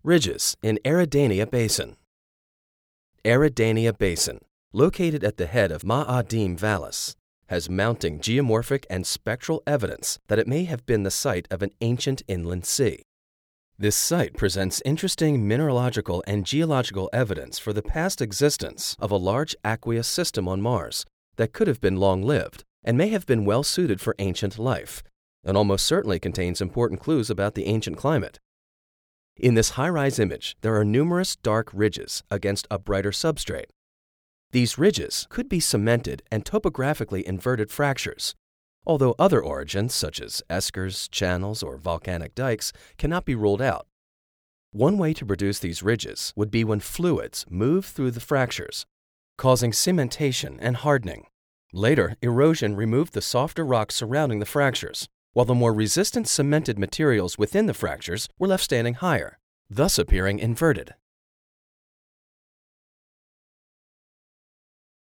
Ridges in Eridania Basin. Eridania Basin, located at the head of Ma'adim Vallis, has mounting geomorphic and spectral evidence that it may have been the site of an ancient inland sea. This site presents interesting mineralogical and geological evidence for the past existence of a large aqueous system on Mars that could have been long-lived and may have been well suited for ancient life, and almost certainly contains important clues about the ancient climate. In this high-rise image, there are numerous dark ridges against a brighter substrate. These ridges could be cemented and topographically inverted fractures, although other origins such as eskers, channels, or volcanic dikes cannot be ruled out. One way to produce these ridges would be when fluids move through the fractures, causing cementation and hardening. Later, erosion removed the softer rocks surrounding the fractures, while the more resistant cemented materials within the fractures were left standing higher, thus appearing inverted.